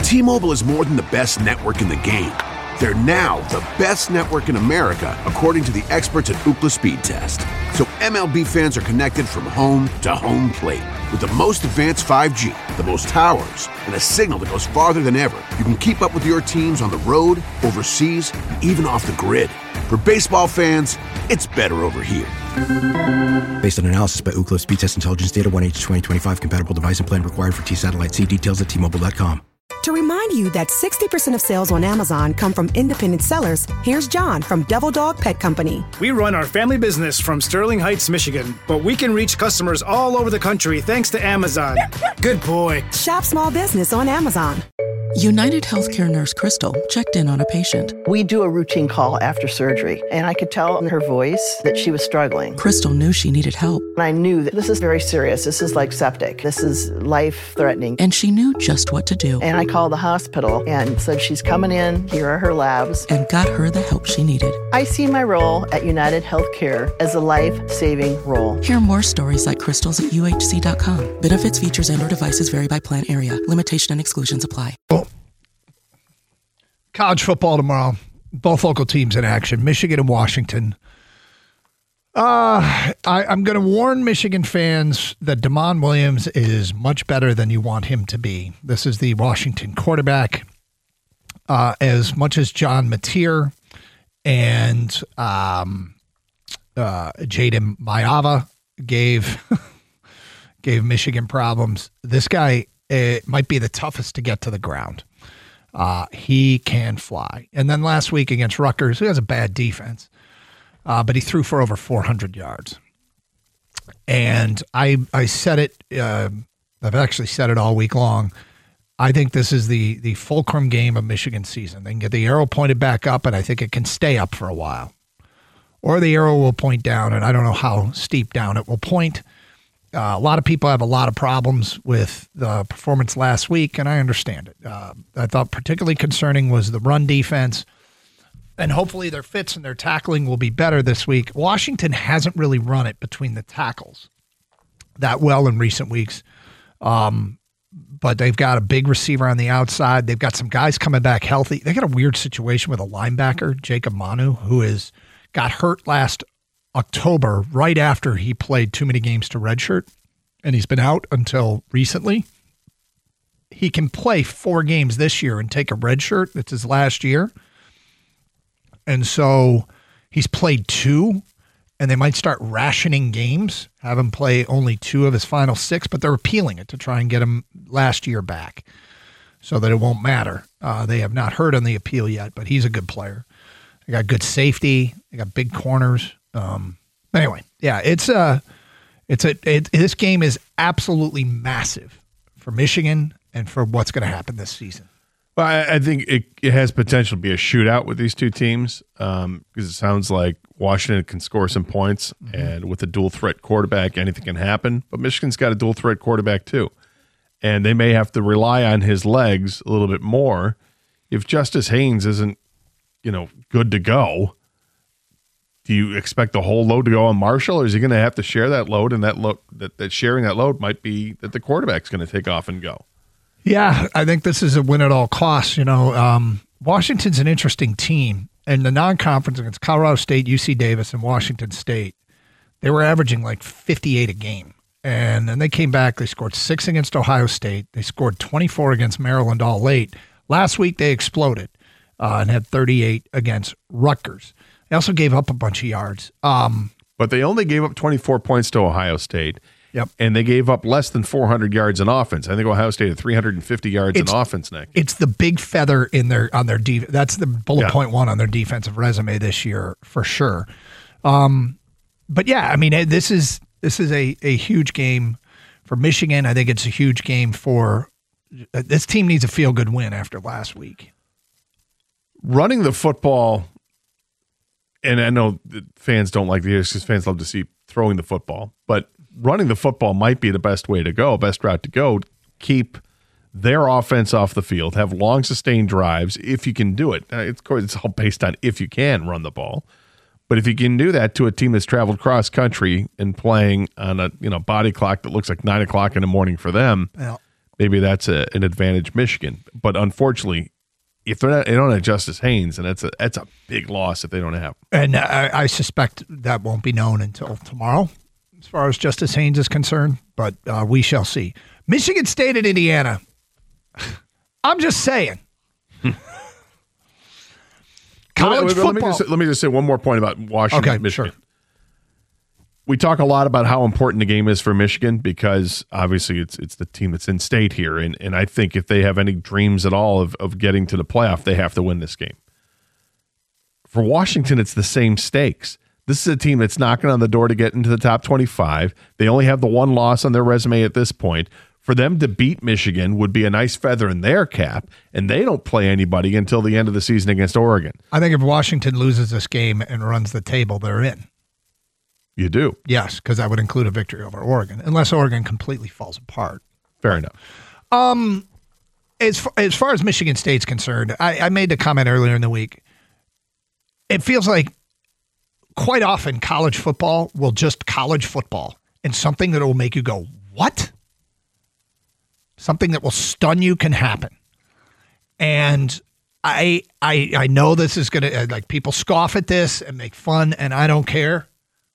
T-Mobile is more than the best network in the game. They're now the best network in America, according to the experts at Ookla Speed Test. So MLB fans are connected from home to home plate. With the most advanced 5G, the most towers, and a signal that goes farther than ever, you can keep up with your teams on the road, overseas, and even off the grid. For baseball fans, it's better over here. Based on analysis by Ookla Speed Test Intelligence Data, 1H2025 compatible device and plan required for T-Satellite. See details at T-Mobile.com. To remind you that 60% of sales on Amazon come from independent sellers, here's John from Devil Dog Pet Company. We run our family business from Sterling Heights, Michigan, but we can reach customers all over the country thanks to Amazon. Good boy. Shop small business on Amazon. United Healthcare nurse Crystal checked in on a patient. We do a routine call after surgery, and I could tell in her voice that she was struggling. Crystal knew she needed help. And I knew that this is very serious. This is like septic. This is life-threatening. And she knew just what to do. And I called the hospital and said, she's coming in, here are her labs. And got her the help she needed. I see my role at United Healthcare as a life-saving role. Hear more stories like Crystal's at UHC.com. Benefits, features, and/or devices vary by plan area. Limitation and exclusions apply. College football tomorrow. Both local teams in action, Michigan and Washington. I'm going to warn Michigan fans that Damon Williams is much better than you want him to be. This is the Washington quarterback. As much as John Mateer and Jaden Mayava gave Michigan problems, this guy might be the toughest to get to the ground. He can fly. And then last week against Rutgers, who has a bad defense, but he threw for over 400 yards. And I said it, I've actually said it all week long. I think this is the fulcrum game of Michigan's season. They can get the arrow pointed back up, and I think it can stay up for a while. Or the arrow will point down, and I don't know how steep down it will point. A lot of people have a lot of problems with the performance last week, and I understand it. I thought particularly concerning was the run defense, and hopefully their fits and their tackling will be better this week. Washington hasn't really run it between the tackles that well in recent weeks, but they've got a big receiver on the outside. They've got some guys coming back healthy. They got a weird situation with a linebacker, Jacob Manu, who got hurt last October, right after he played too many games to redshirt, and he's been out until recently. He can play 4 games this year and take a redshirt. It's his last year. And so he's played 2, and they might start rationing games, have him play only 2 of his final 6, but they're appealing it to try and get him last year back so that it won't matter. They have not heard on the appeal yet, but he's a good player. They got good safety. They got big corners. Anyway, yeah, this game is absolutely massive for Michigan and for what's going to happen this season. Well, I think it has potential to be a shootout with these two teams because it sounds like Washington can score some points, and with a dual threat quarterback, anything can happen. But Michigan's got a dual threat quarterback too, and they may have to rely on his legs a little bit more. If Justice Haynes isn't, good to go, do you expect the whole load to go on Marshall, or is he going to have to share that load? And that sharing that load might be that the quarterback's going to take off and go. Yeah, I think this is a win at all costs. Washington's an interesting team. And the non-conference against Colorado State, UC Davis, and Washington State, they were averaging like 58 a game. And then they came back. They scored 6 against Ohio State. They scored 24 against Maryland all late. Last week, they exploded and had 38 against Rutgers. They also gave up a bunch of yards. But they only gave up 24 points to Ohio State. Yep. And they gave up less than 400 yards in offense. I think Ohio State had 350 yards in offense, Nick. It's the big feather on their defense. That's the bullet point 1 on their defensive resume this year for sure. But yeah, I mean, this is a huge game for Michigan. I think it's a huge game for this team needs a feel-good win after last week. Running the football, and I know that fans don't like to hear this because fans love to see throwing the football, but running the football might be the best way to go, best route to go. Keep their offense off the field, have long sustained drives if you can do it. Of course, it's all based on if you can run the ball. But if you can do that to a team that's traveled cross country and playing on a body clock that looks like 9 o'clock in the morning for them, maybe that's an advantage Michigan. But unfortunately, if they don't have Justice Haynes, and that's a big loss if they don't have him. And I suspect that won't be known until tomorrow, as far as Justice Haynes is concerned. But we shall see. Michigan State and Indiana. I'm just saying. College football. Let me just say one more point about Washington and Michigan. Sure. We talk a lot about how important the game is for Michigan because obviously it's the team that's in state here. And I think if they have any dreams at all of getting to the playoff, they have to win this game. For Washington, it's the same stakes. This is a team that's knocking on the door to get into the top 25. They only have the one loss on their resume at this point. For them to beat Michigan would be a nice feather in their cap, and they don't play anybody until the end of the season against Oregon. I think if Washington loses this game and runs the table, they're in. You do? Yes, because that would include a victory over Oregon, unless Oregon completely falls apart. Fair enough. As far as Michigan State's concerned, I made the comment earlier in the week. It feels like quite often college football will just college football, and something that will make you go, what? Something that will stun you can happen. And I know this is going to, like, people scoff at this and make fun, and I don't care,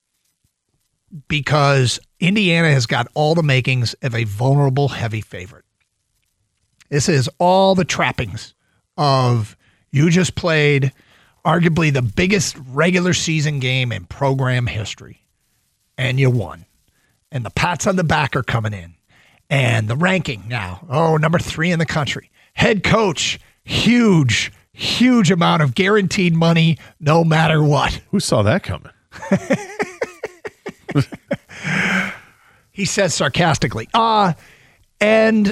because Indiana has got all the makings of a vulnerable, heavy favorite. This is all the trappings of you just played arguably the biggest regular season game in program history, and you won. And the pats on the back are coming in. And the ranking now, number 3 in the country. Head coach, huge amount of guaranteed money no matter what. Who saw that coming? He says sarcastically. Here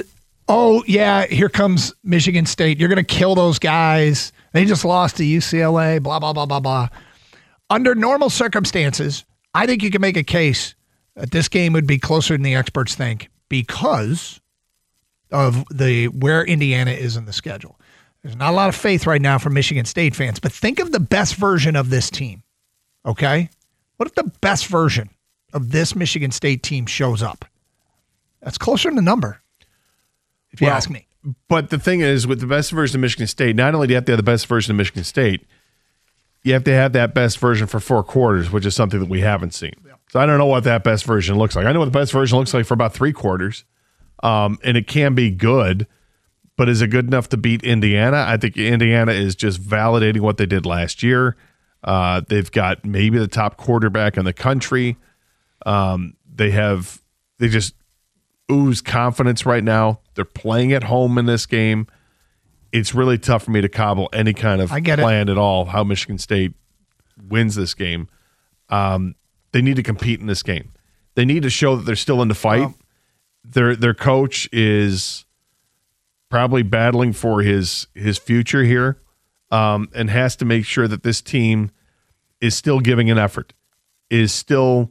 comes Michigan State. You're going to kill those guys. They just lost to UCLA, blah, blah, blah, blah, blah. Under normal circumstances, I think you can make a case that this game would be closer than the experts think, because of where Indiana is in the schedule. There's not a lot of faith right now for Michigan State fans, but think of the best version of this team, okay? What if the best version of this Michigan State team shows up? That's closer than the number, if you ask me. But the thing is, with the best version of Michigan State, not only do you have to have the best version of Michigan State, you have to have that best version for 4 quarters, which is something that we haven't seen. Yeah. So I don't know what that best version looks like. I know what the best version looks like for about 3 quarters, and it can be good, but is it good enough to beat Indiana? I think Indiana is just validating what they did last year. They've got maybe the top quarterback in the country. They just ooze confidence right now. They're playing at home in this game. It's really tough for me to cobble any kind of plan at all how Michigan State wins this game. They need to compete in this game. They need to show that they're still in the fight. Their coach is probably battling for his future here, and has to make sure that this team is still giving an effort, is still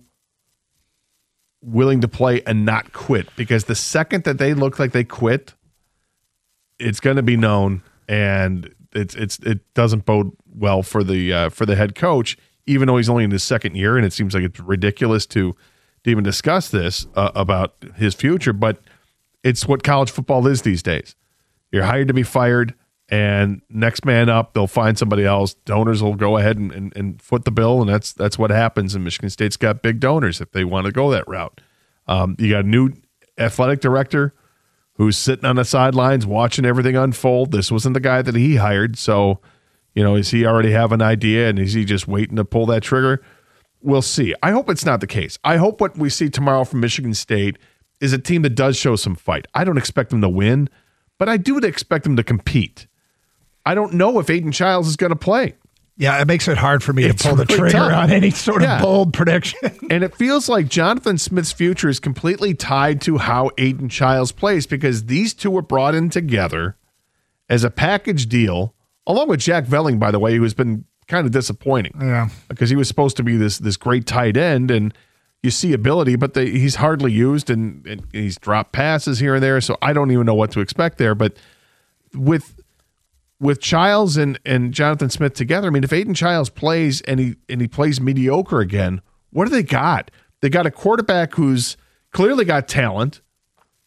willing to play and not quit. Because the second that they look like they quit, it's going to be known, and it doesn't bode well for the head coach, even though he's only in his second year, and it seems like it's ridiculous to even discuss this about his future. But it's what college football is these days. You're hired to be fired, and next man up, they'll find somebody else. Donors will go ahead and foot the bill, and that's what happens. And Michigan State's got big donors if they want to go that route. You got a new athletic director who's sitting on the sidelines watching everything unfold. This wasn't the guy that he hired, so does he already have an idea, and is he just waiting to pull that trigger? We'll see. I hope it's not the case. I hope what we see tomorrow from Michigan State is a team that does show some fight. I don't expect them to win, but I do expect them to compete. I don't know if Aiden Childs is going to play. Yeah, it makes it hard for me to pull the trigger on any sort of bold prediction. And it feels like Jonathan Smith's future is completely tied to how Aiden Childs plays, because these two were brought in together as a package deal, along with Jack Velling, by the way, who has been kind of disappointing. Yeah. Because he was supposed to be this great tight end, and you see ability, but he's hardly used, and he's dropped passes here and there, so I don't even know what to expect there. But with Childs and Jonathan Smith together, I mean, if Aiden Childs plays and he plays mediocre again, what do they got? They got a quarterback who's clearly got talent.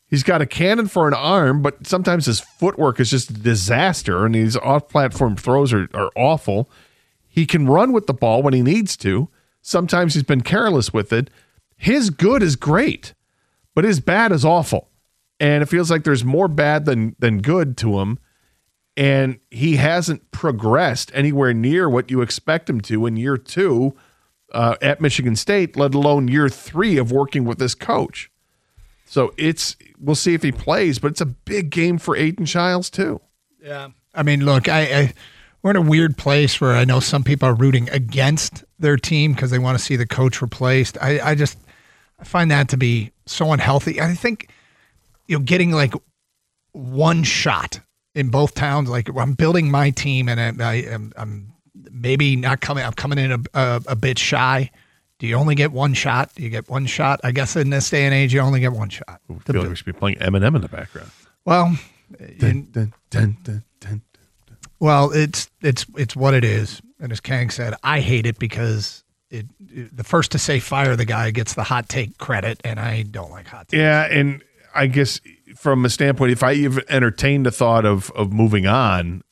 He's got a cannon for an arm, but sometimes his footwork is just a disaster, and these off-platform throws are awful. He can run with the ball when he needs to. Sometimes he's been careless with it. His good is great, but his bad is awful. And it feels like there's more bad than good to him, and he hasn't progressed anywhere near what you expect him to in year 2 at Michigan State, let alone year 3 of working with this coach. So we'll see if he plays, but it's a big game for Aiden Childs too. Yeah. I mean, look, we're in a weird place where I know some people are rooting against their team because they want to see the coach replaced. I find that to be so unhealthy. I think, getting like one shot in both towns, like I'm building my team and I'm maybe not coming, I'm coming in a bit shy. Do you only get one shot? Do you get one shot? I guess in this day and age, you only get one shot. I feel like we should be playing Eminem in the background. Well, dun, dun, dun, dun, dun. Well, it's what it is. And as Kang said, I hate it because the first to say fire the guy gets the hot take credit, and I don't like hot takes. Yeah, and I guess from a standpoint, if I even entertained the thought of moving on,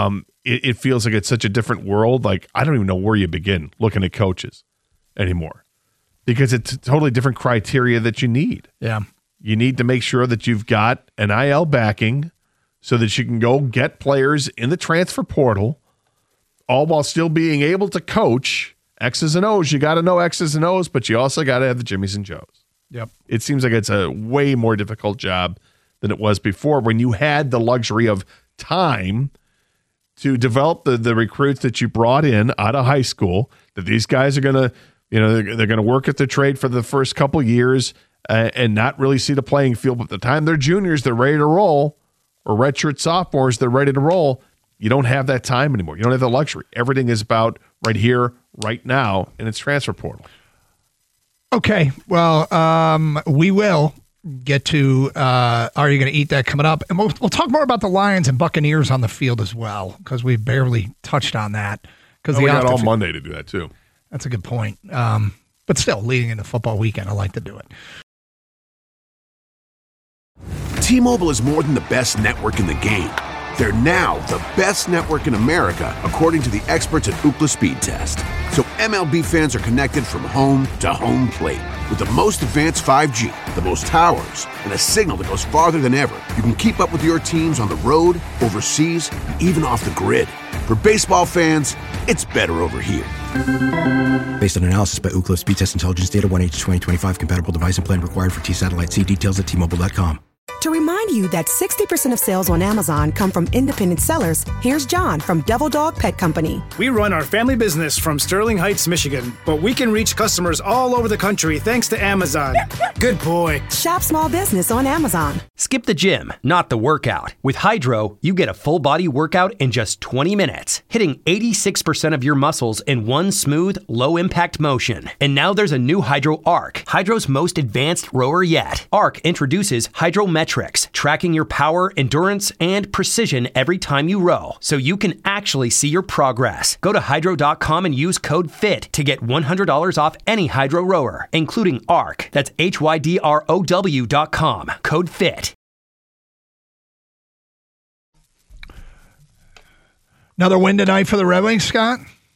it feels like it's such a different world. Like, I don't even know where you begin looking at coaches anymore, because it's a totally different criteria that you need. Yeah. You need to make sure that you've got an IL backing so that you can go get players in the transfer portal, all while still being able to coach X's and O's. You got to know X's and O's, but you also got to have the Jimmies and Joes. Yep. It seems like it's a way more difficult job than it was before, when you had the luxury of time to develop the recruits that you brought in out of high school, that these guys are going to, they're going to work at the trade for the first couple years and not really see the playing field. But by the time they're juniors, they're ready to roll, or redshirt sophomores, they're ready to roll. You don't have that time anymore. You don't have the luxury. Everything is about right here, right now, and it's transfer portal. Okay, well, we will get to Are You Going to Eat That coming up. And we'll talk more about the Lions and Buccaneers on the field as well, because we barely touched on that. We got all Monday to do that, too. That's a good point. But still, leading into football weekend, I like to do it. T-Mobile is more than the best network in the game. They're now the best network in America, according to the experts at Ookla Speed Test. So MLB fans are connected from home to home plate. With the most advanced 5G, the most towers, and a signal that goes farther than ever, you can keep up with your teams on the road, overseas, and even off the grid. For baseball fans, it's better over here. Based on analysis by Ookla Speed Test Intelligence Data, 1H2025 compatible device and plan required for T-Satellite. See details at T-Mobile.com. To remind you that 60% of sales on Amazon come from independent sellers, here's John from Devil Dog Pet Company. We run our family business from Sterling Heights, Michigan, but we can reach customers all over the country thanks to Amazon. Good boy. Shop small business on Amazon. Skip the gym, not the workout. With Hydro, you get a full body workout in just 20 minutes, hitting 86% of your muscles in one smooth, low impact motion. And now there's a new Hydro Arc, Hydro's most advanced rower yet. Arc introduces Hydrometrics, tracking your power, endurance, and precision every time you row, so you can actually see your progress. Go to Hydro.com and use code FIT to get $100 off any Hydro rower, including Arc. That's HYDROW.com. Code FIT. Another win tonight for the Red Wings, Scott?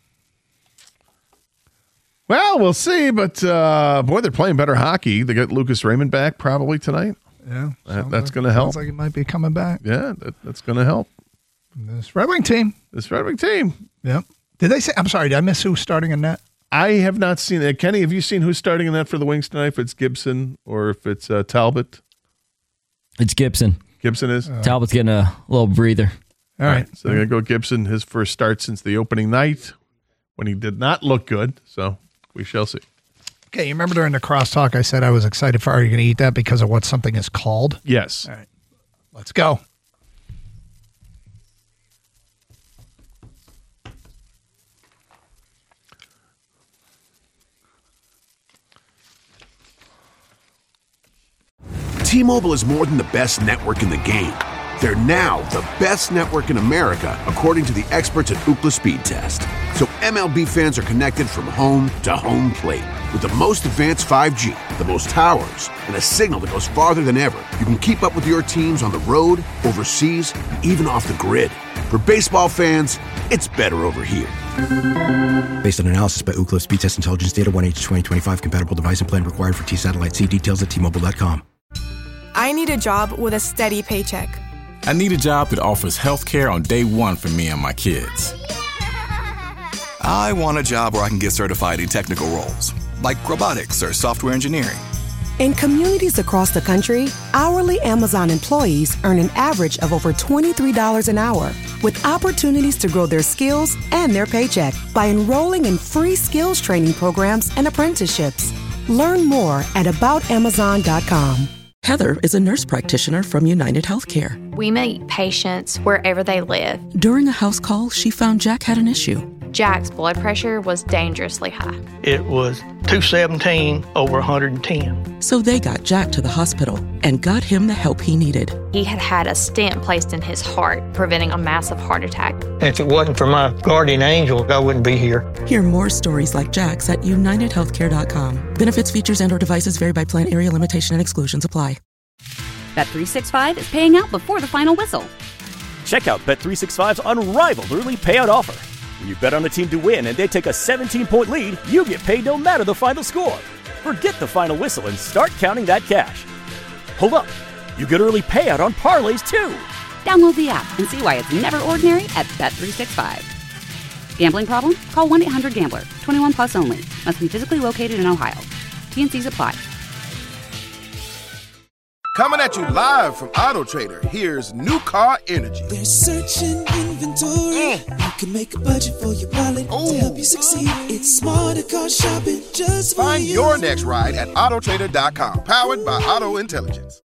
Well, we'll see, but boy, they're playing better hockey. They got Lucas Raymond back probably tonight. Yeah, that's going to help. Sounds like he might be coming back. Yeah, that's going to help. This Red Wing team. Yep. Did they say? I'm sorry. Did I miss who's starting in net? I have not seen it. Kenny, have you seen who's starting in net for the Wings tonight? If it's Gibson or if it's Talbot? It's Gibson. Gibson is. Talbot's getting a little breather. All right. So they're going to go Gibson. His first start since the opening night when he did not look good. So we shall see. Okay, you remember during the crosstalk I said I was excited for Are You Going to Eat That because of what something is called? Yes. All right, let's go. T-Mobile is more than the best network in the game. They're now the best network in America, according to the experts at Ookla Speed Test. So MLB fans are connected from home to home plate. With the most advanced 5G, the most towers, and a signal that goes farther than ever, you can keep up with your teams on the road, overseas, and even off the grid. For baseball fans, it's better over here. Based on analysis by Ookla Speed Test Intelligence Data, 1H2025 compatible device and plan required for T-Satellite. See details at T-Mobile.com. I need a job with a steady paycheck. I need a job that offers health care on day one for me and my kids. I want a job where I can get certified in technical roles, like robotics or software engineering. In communities across the country, hourly Amazon employees earn an average of over $23 an hour, with opportunities to grow their skills and their paycheck by enrolling in free skills training programs and apprenticeships. Learn more at aboutamazon.com. Heather is a nurse practitioner from United Healthcare. We meet patients wherever they live. During a house call, she found Jack had an issue. Jack's blood pressure was dangerously high. It was 217 over 110. So they got Jack to the hospital and got him the help he needed. He had had a stent placed in his heart, preventing a massive heart attack. If it wasn't for my guardian angel, I wouldn't be here. Hear more stories like Jack's at UnitedHealthcare.com. Benefits, features, and/or devices vary by plan, area, limitation, and exclusions apply. Bet365 is paying out before the final whistle. Check out Bet365's unrivaled early payout offer. When you bet on a team to win and they take a 17-point lead, you get paid no matter the final score. Forget the final whistle and start counting that cash. Hold up. You get early payout on parlays, too. Download the app and see why it's never ordinary at Bet365. Gambling problem? Call 1-800-GAMBLER. 21 plus only. Must be physically located in Ohio. T&Cs apply. Coming at you live from Auto Trader, here's New Car Energy. They're searching inventory. You can make a budget for your wallet to help you succeed. It's smarter car shopping just for Find you. your next ride at autotrader.com. Powered by Auto Intelligence.